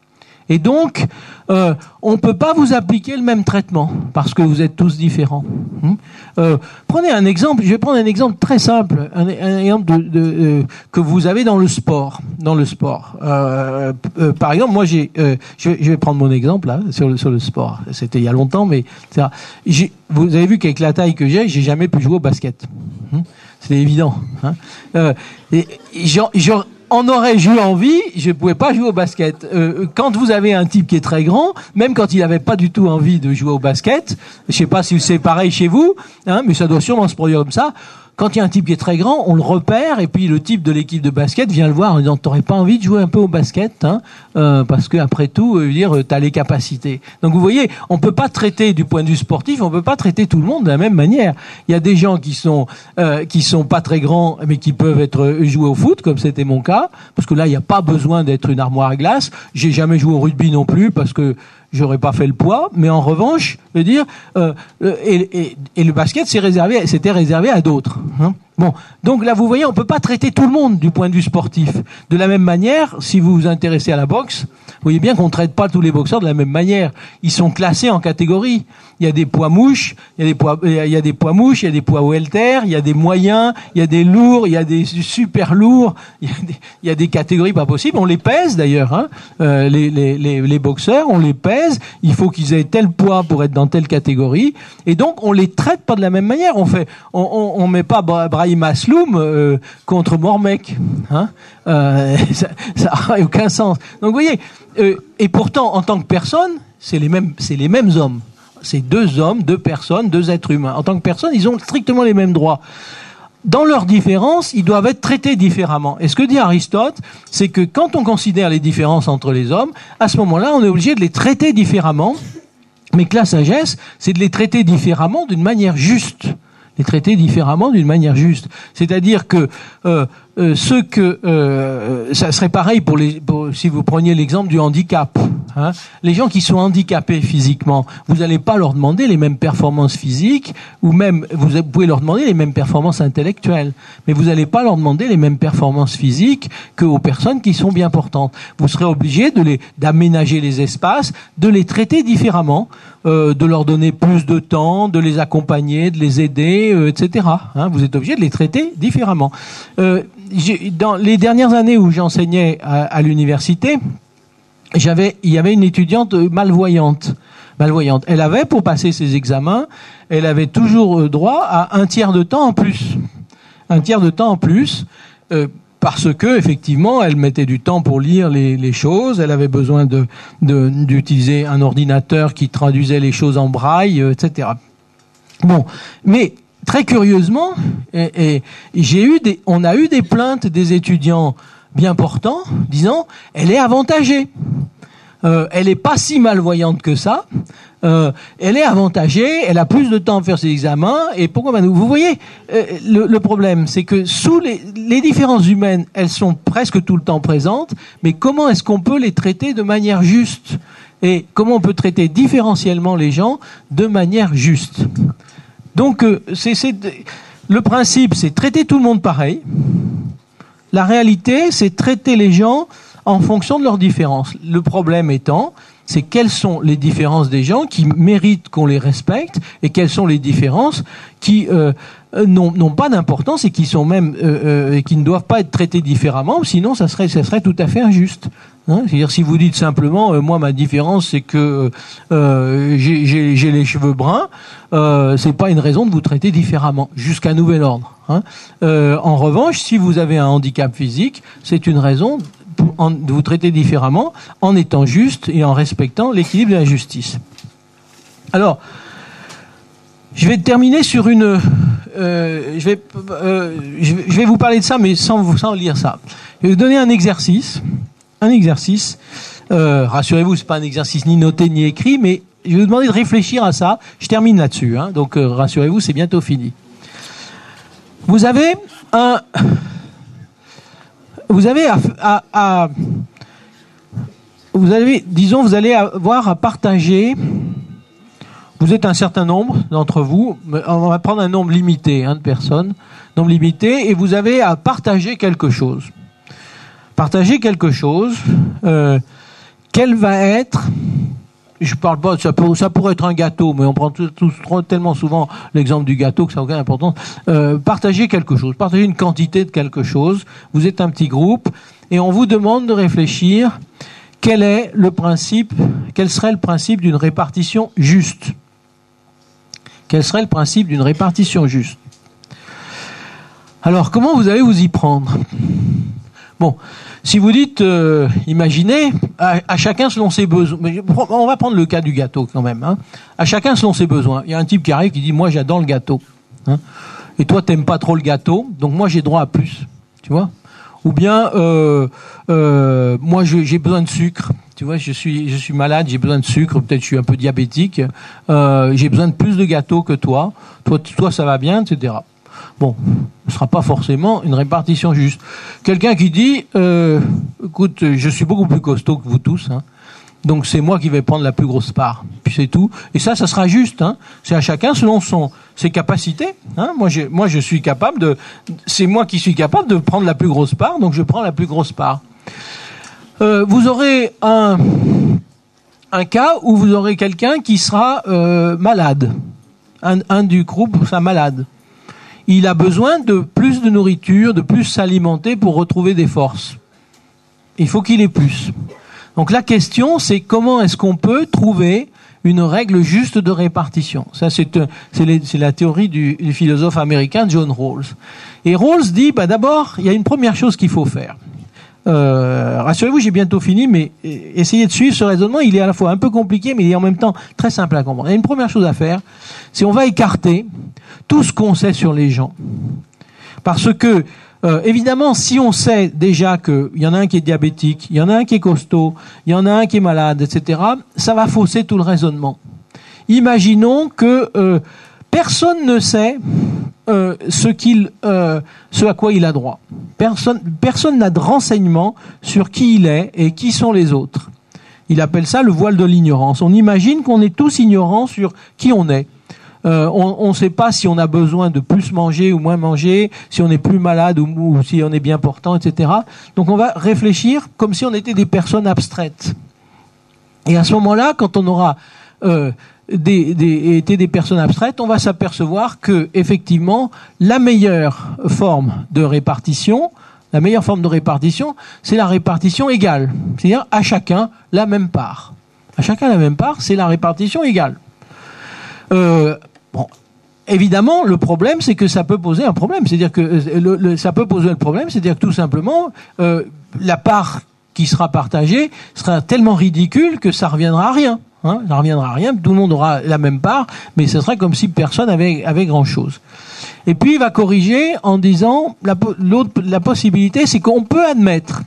Et donc, euh, on ne peut pas vous appliquer le même traitement parce que vous êtes tous différents. Hum euh, prenez un exemple. Je vais prendre un exemple très simple, un, un exemple de, de, de, que vous avez dans le sport. Dans le sport. Euh, euh, par exemple, moi, j'ai, euh, je, je vais prendre mon exemple là sur le sur le sport. C'était il y a longtemps, mais j'ai, vous avez vu qu'avec la taille que j'ai, j'ai jamais pu jouer au basket. Hum C'est évident. Hein euh, et, genre, genre on aurait eu envie, je ne pouvais pas jouer au basket. Euh, quand vous avez un type qui est très grand, même quand il n'avait pas du tout envie de jouer au basket, je ne sais pas si c'est pareil chez vous, hein, mais ça doit sûrement se produire comme ça. Quand il y a un type qui est très grand, on le repère, et puis le type de l'équipe de basket vient le voir en disant « T'aurais pas envie de jouer un peu au basket hein, euh, parce que après tout, euh, dire t'as les capacités. » Donc vous voyez, on peut pas traiter du point de vue sportif, on peut pas traiter tout le monde de la même manière. Il y a des gens qui sont euh, qui sont pas très grands, mais qui peuvent être jouer au foot, comme c'était mon cas, parce que là il n'y a pas besoin d'être une armoire à glace. J'ai jamais joué au rugby non plus parce que j'aurais pas fait le poids, mais en revanche, je veux dire, euh, et, et, et le basket, c'est réservé, c'était réservé à d'autres. Hein. Bon, donc là, vous voyez, on peut pas traiter tout le monde du point de vue sportif. De la même manière, si vous vous intéressez à la boxe, vous voyez bien qu'on traite pas tous les boxeurs de la même manière. Ils sont classés en catégories. Il y a des poids mouches, il y a des poids, il y a des poids mouches, il y a des poids welter, il y a des moyens, il y a des lourds, il y a des super lourds, il y a des, il y a des catégories pas possibles. On les pèse d'ailleurs, hein. Euh, les, les, les, les boxeurs, on les pèse. Il faut qu'ils aient tel poids pour être dans telle catégorie. Et donc, on les traite pas de la même manière. On fait, on, on, on met pas Brahim Asloum euh, contre Mormec, hein. Euh, ça n'a aucun sens. Donc, vous voyez, euh, et pourtant, en tant que personne, c'est les mêmes, c'est les mêmes hommes. C'est deux hommes, deux personnes, deux êtres humains. En tant que personne, ils ont strictement les mêmes droits. Dans leurs différences, ils doivent être traités différemment. Et ce que dit Aristote, c'est que quand on considère les différences entre les hommes, à ce moment-là, on est obligé de les traiter différemment. Mais que la sagesse, c'est de les traiter différemment d'une manière juste. Les traiter différemment d'une manière juste. C'est-à-dire que euh, euh, ce que euh, ça serait pareil pour les pour, si vous preniez l'exemple du handicap. Hein, les gens qui sont handicapés physiquement, vous n'allez pas leur demander les mêmes performances physiques, ou même vous pouvez leur demander les mêmes performances intellectuelles, mais vous n'allez pas leur demander les mêmes performances physiques qu'aux personnes qui sont bien portantes. Vous serez obligé de les d'aménager les espaces, de les traiter différemment, euh, de leur donner plus de temps, de les accompagner, de les aider, euh, et cetera. Hein, vous êtes obligé de les traiter différemment. Euh, j'ai, dans les dernières années où j'enseignais à, à l'université, j'avais, il y avait une étudiante malvoyante, malvoyante. Elle avait, pour passer ses examens, elle avait toujours droit à un tiers de temps en plus, un tiers de temps en plus, euh, parce que effectivement, elle mettait du temps pour lire les, les choses. Elle avait besoin de, de d'utiliser un ordinateur qui traduisait les choses en braille, et cetera. Bon, mais très curieusement, et, et j'ai eu des, on a eu des plaintes des étudiants bien portants, disant elle est avantagée, euh, elle est pas si malvoyante que ça, euh, elle est avantagée, elle a plus de temps à faire ses examens, et pourquoi ben, vous voyez, euh, le, le problème, c'est que sous les, les différences humaines, elles sont presque tout le temps présentes, mais comment est-ce qu'on peut les traiter de manière juste, et comment on peut traiter différentiellement les gens de manière juste. Donc, euh, c'est, c'est le principe, c'est traiter tout le monde pareil. La réalité, c'est traiter les gens en fonction de leurs différences. Le problème étant, c'est quelles sont les différences des gens qui méritent qu'on les respecte et quelles sont les différences qui euh, n'ont, n'ont pas d'importance et qui sont même euh, euh, et qui ne doivent pas être traitées différemment. Sinon, ça serait ça serait tout à fait injuste. Hein, c'est-à-dire, si vous dites simplement, euh, moi, ma différence, c'est que euh, j'ai, j'ai, j'ai les cheveux bruns, euh, c'est pas une raison de vous traiter différemment, jusqu'à nouvel ordre. Hein. Euh, en revanche, si vous avez un handicap physique, c'est une raison En, de vous traiter différemment en étant juste et en respectant l'équilibre de la justice. Alors, je vais terminer sur une... Euh, je, vais, euh, je, vais, je vais vous parler de ça, mais sans, sans lire ça. Je vais vous donner un exercice. Un exercice. Euh, rassurez-vous, c'est pas un exercice ni noté ni écrit, mais je vais vous demander de réfléchir à ça. Je termine là-dessus. Hein, donc, euh, rassurez-vous, c'est bientôt fini. Vous avez un... Vous avez à, à, à, vous avez, disons, vous allez avoir à partager. Vous êtes un certain nombre d'entre vous. On va prendre un nombre limité hein, de personnes, nombre limité, et vous avez à partager quelque chose. Partager quelque chose. Euh, quel va être Je parle pas, ça, peut, ça pourrait être un gâteau, mais on prend tout, tout, tellement souvent l'exemple du gâteau que ça n'a aucune importance. Euh, partagez quelque chose, partagez une quantité de quelque chose. Vous êtes un petit groupe et on vous demande de réfléchir quel est le principe, quel serait le principe d'une répartition juste. Quel serait le principe d'une répartition juste? Alors, comment vous allez vous y prendre? Bon. Si vous dites, euh, imaginez, à, à chacun selon ses besoins, on va prendre le cas du gâteau quand même, hein. À chacun selon ses besoins. Il y a un type qui arrive qui dit, moi j'adore le gâteau, hein. Et toi t'aimes pas trop le gâteau, donc moi j'ai droit à plus, tu vois. Ou bien, euh, euh, moi je, j'ai besoin de sucre, tu vois, je suis, je suis malade, j'ai besoin de sucre, peut-être je suis un peu diabétique, euh, j'ai besoin de plus de gâteau que toi, toi, toi ça va bien, et cetera. Bon, ce sera pas forcément une répartition juste. Quelqu'un qui dit, euh, écoute, je suis beaucoup plus costaud que vous tous, hein, donc c'est moi qui vais prendre la plus grosse part. Puis c'est tout. Et ça, ça sera juste. Hein. C'est à chacun selon son ses capacités. Hein. Moi, je, moi, je suis capable de. C'est moi qui suis capable de prendre la plus grosse part, donc je prends la plus grosse part. Euh, vous aurez un un cas où vous aurez quelqu'un qui sera euh, malade. Un, un du groupe sera malade. Il a besoin de plus de nourriture, de plus s'alimenter pour retrouver des forces. Il faut qu'il ait plus. Donc la question, c'est comment est-ce qu'on peut trouver une règle juste de répartition. Ça, c'est, c'est, les, c'est la théorie du, du philosophe américain John Rawls. Et Rawls dit, bah d'abord, il y a une première chose qu'il faut faire. Euh, rassurez-vous, j'ai bientôt fini, mais essayez de suivre ce raisonnement. Il est à la fois un peu compliqué, mais il est en même temps très simple à comprendre. Il y a une première chose à faire, c'est on va écarter tout ce qu'on sait sur les gens. Parce que, euh, évidemment, si on sait déjà qu'il y en a un qui est diabétique, il y en a un qui est costaud, il y en a un qui est malade, et cetera, ça va fausser tout le raisonnement. Imaginons que euh, personne ne sait euh, ce, qu'il, euh, ce à quoi il a droit. Personne, personne n'a de renseignements sur qui il est et qui sont les autres. Il appelle ça le voile de l'ignorance. On imagine qu'on est tous ignorants sur qui on est. Euh, on ne sait pas si on a besoin de plus manger ou moins manger, si on est plus malade ou, ou si on est bien portant, et cetera. Donc on va réfléchir comme si on était des personnes abstraites. Et à ce moment-là, quand on aura euh, des, des, été des personnes abstraites, on va s'apercevoir que effectivement la meilleure forme de répartition, la meilleure forme de répartition, c'est la répartition égale, c'est-à-dire à chacun la même part. À chacun la même part, c'est la répartition égale. Euh, bon, évidemment, le problème, c'est que ça peut poser un problème. C'est-à-dire que le, le, ça peut poser le problème, c'est-à-dire que tout simplement, euh, la part qui sera partagée sera tellement ridicule que ça reviendra à rien. Hein, ça reviendra à rien. Tout le monde aura la même part, mais ce sera comme si personne avait, avait grand-chose. Et puis il va corriger en disant la, l'autre, la possibilité, c'est qu'on peut admettre.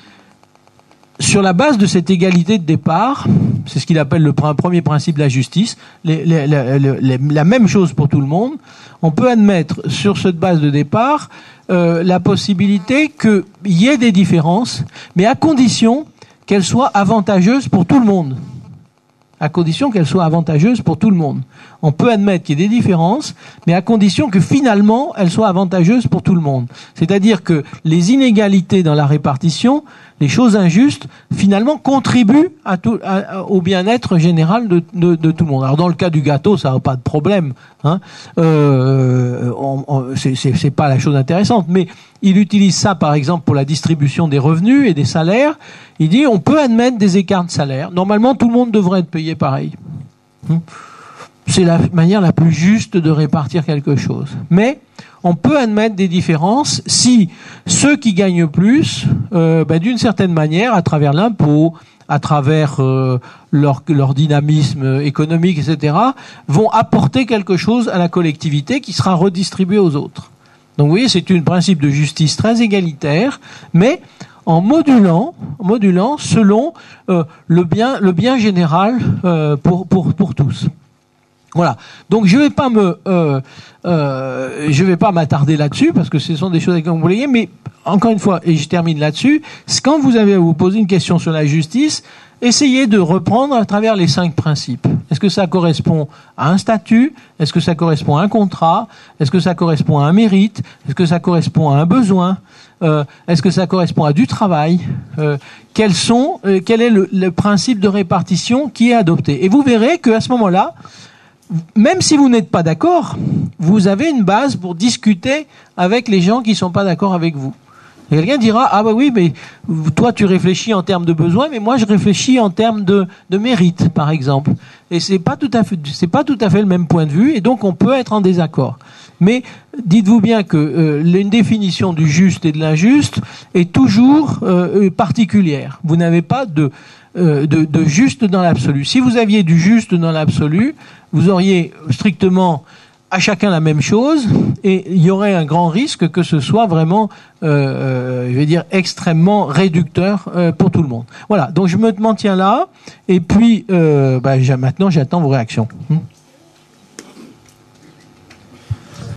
Sur la base de cette égalité de départ, c'est ce qu'il appelle le premier principe de la justice, les, les, les, les, la même chose pour tout le monde, on peut admettre sur cette base de départ euh, la possibilité qu'il y ait des différences, mais à condition qu'elles soient avantageuses pour tout le monde. À condition qu'elles soient avantageuses pour tout le monde. On peut admettre qu'il y ait des différences, mais à condition que finalement elles soient avantageuses pour tout le monde. C'est-à-dire que les inégalités dans la répartition, les choses injustes, finalement contribuent à tout, à, au bien-être général de, de, de tout le monde. Alors dans le cas du gâteau, ça n'a pas de problème, hein. Euh, on, on, c'est, c'est, c'est pas la chose intéressante, mais il utilise ça par exemple pour la distribution des revenus et des salaires. Il dit on peut admettre des écarts de salaire. Normalement, tout le monde devrait être payé pareil. C'est la manière la plus juste de répartir quelque chose. Mais on peut admettre des différences si ceux qui gagnent plus, euh, ben, d'une certaine manière, à travers l'impôt, à travers euh, leur, leur dynamisme économique, et cetera, vont apporter quelque chose à la collectivité qui sera redistribué aux autres. Donc vous voyez, c'est un principe de justice très égalitaire, mais en modulant, en modulant selon euh, le bien, le bien général euh, pour, pour, pour tous. Voilà. Donc je vais pas me, euh, euh, je vais pas m'attarder là-dessus parce que ce sont des choses que vous voyez. Mais encore une fois, et je termine là-dessus, c'est quand vous avez à vous poser une question sur la justice, essayez de reprendre à travers les cinq principes. Est-ce que ça correspond à un statut? Est-ce que ça correspond à un contrat? Est-ce que ça correspond à un mérite? Est-ce que ça correspond à un besoin? Euh, est-ce que ça correspond à du travail? euh, Quels sont, euh, quel est le, le principe de répartition qui est adopté? Et vous verrez qu'à ce moment-là, même si vous n'êtes pas d'accord, vous avez une base pour discuter avec les gens qui sont pas d'accord avec vous. Et quelqu'un dira, ah bah oui, mais toi tu réfléchis en termes de besoin, mais moi je réfléchis en termes de, de mérite, par exemple. Et c'est pas tout à fait, c'est pas tout à fait le même point de vue, et donc on peut être en désaccord. Mais dites-vous bien que euh, une définition du juste et de l'injuste est toujours euh, particulière. Vous n'avez pas de euh, de, de juste dans l'absolu. Si vous aviez du juste dans l'absolu, vous auriez strictement à chacun la même chose, et il y aurait un grand risque que ce soit vraiment, euh, je vais dire, extrêmement réducteur euh, pour tout le monde. Voilà, donc je me m'en tiens là, et puis euh, bah, maintenant j'attends vos réactions.